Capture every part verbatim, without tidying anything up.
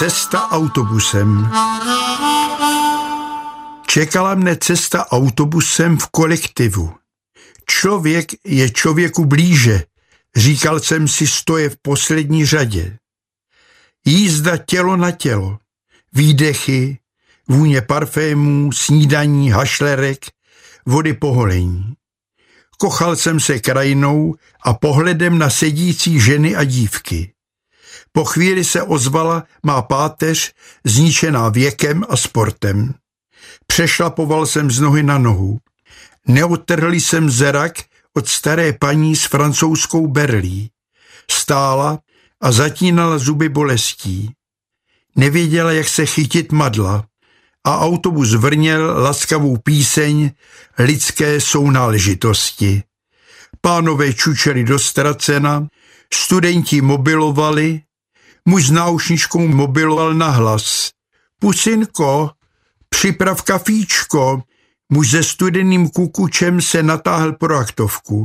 Cesta autobusem. Čekala mne cesta autobusem v kolektivu. Člověk je člověku blíže, říkal jsem si stoje v poslední řadě. Jízda tělo na tělo, výdechy, vůně parfémů, snídaní, hašlerek, vody poholení. Kochal jsem se krajinou a pohledem na sedící ženy a dívky. Po chvíli se ozvala má páteř, zničená věkem a sportem. Přešlapoval jsem z nohy na nohu. Neodtrhl jsem zrak od staré paní s francouzskou berlí. Stála a zatínala zuby bolestí. Nevěděla, jak se chytit madla a autobus vrněl laskavou píseň Lidské sounáležitosti. Pánové čučeli do ztracena, studenti mobilovali, muž s náušničkou mobiloval nahlas. Pusinko, připrav kafíčko, muž se studeným kukučem se natáhl pro aktovku.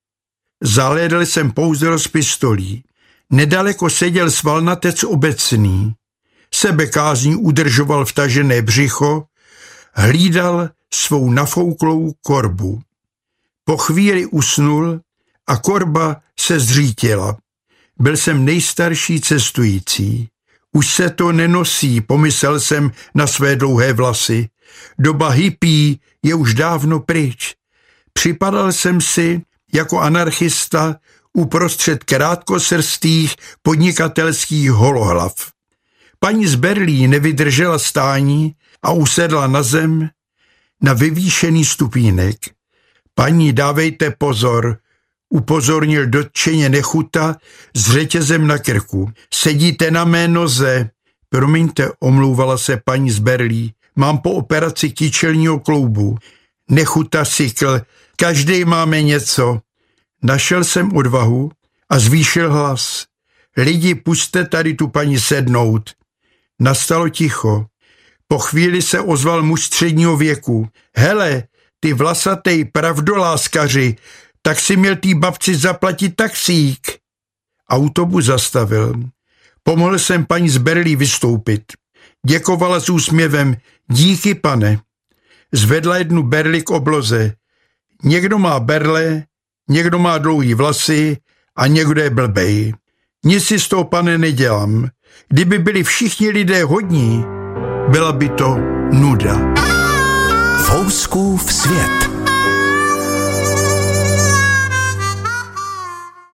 Zalédl jsem pouzdro z pistolí. Nedaleko seděl svalnatec obecný. Sebekázní udržoval vtažené břicho, hlídal svou nafouklou korbu. Po chvíli usnul a korba se zřítila. Byl jsem nejstarší cestující. Už se to nenosí, pomyslel jsem na své dlouhé vlasy. Doba hippí je už dávno pryč. Připadal jsem si jako anarchista uprostřed krátkosrstých podnikatelských holohlav. Paní z Berlí nevydržela stání a usedla na zem na vyvýšený stupínek. Paní, dávejte pozor, upozornil dotčeně Nechuta s řetězem na krku. Sedíte na mé noze. Promiňte, omlouvala se paní z Berlí. Mám po operaci kyčelního kloubu. Nechuta sykl. Každý máme něco. Našel jsem odvahu a zvýšil hlas. Lidi, pusťte tady tu paní sednout. Nastalo ticho. Po chvíli se ozval muž středního věku. Hele, ty vlasatej pravdoláskaři, tak si měl tý babci zaplatit taxík. Autobus zastavil. Pomohl jsem paní z Berlí vystoupit. Děkovala s úsměvem. Díky, pane. Zvedla jednu berli k obloze. Někdo má berle, někdo má dlouhý vlasy a někdo je blbej. Nic si z toho, pane, nedělám. Kdyby byli všichni lidé hodní, byla by to nuda. Fouskův svět.